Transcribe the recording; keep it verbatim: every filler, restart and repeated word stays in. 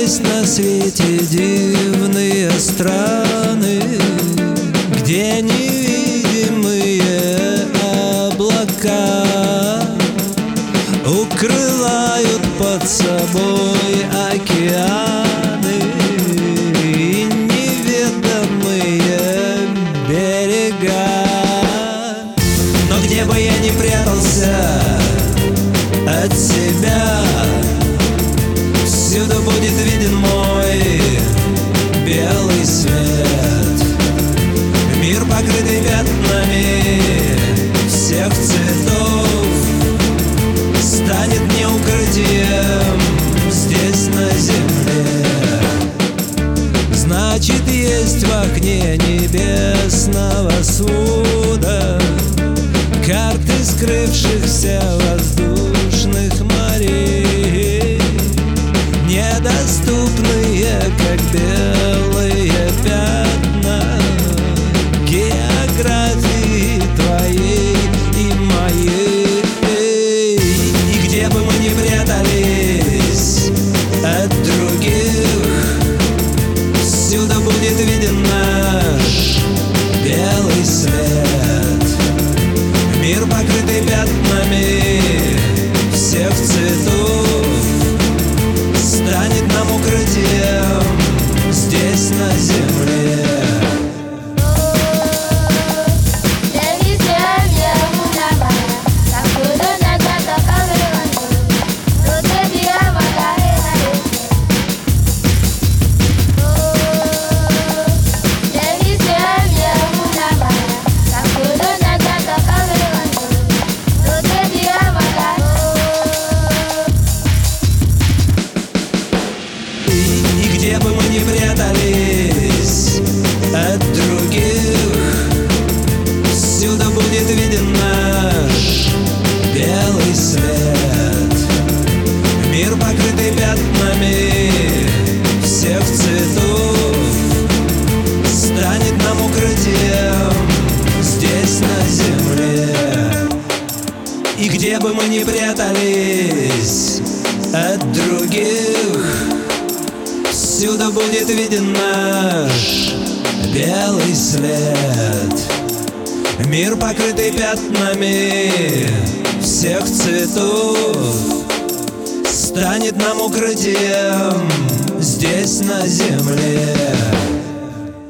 Есть на свете дивные страны, где невидимые облака укрывают под собой океаны и неведомые берега. Но где бы я ни прятался от себя, всюду будет виден мой белый свет. Мир, покрытый пятнами всех цветов, станет мне укрытием здесь на земле. Значит, есть в окне небесного свода карты скрывшихся воздушных морей, недоступные, как белые пятна географии твоей и моей. И где бы мы ни прятались от других, всюду будет виден наш белый свет. Мир, покрытый пятнами всех цветов, станет нам укрытием здесь на земле. Где бы мы ни прятались от других, всюду будет виден наш белый свет. Мир, покрытый пятнами всех цветов, станет нам укрытием здесь на земле. И где бы мы ни прятались от других, всюду будет виден наш белый свет. Мир, покрытый пятнами всех цветов, станет нам укрытием здесь на земле.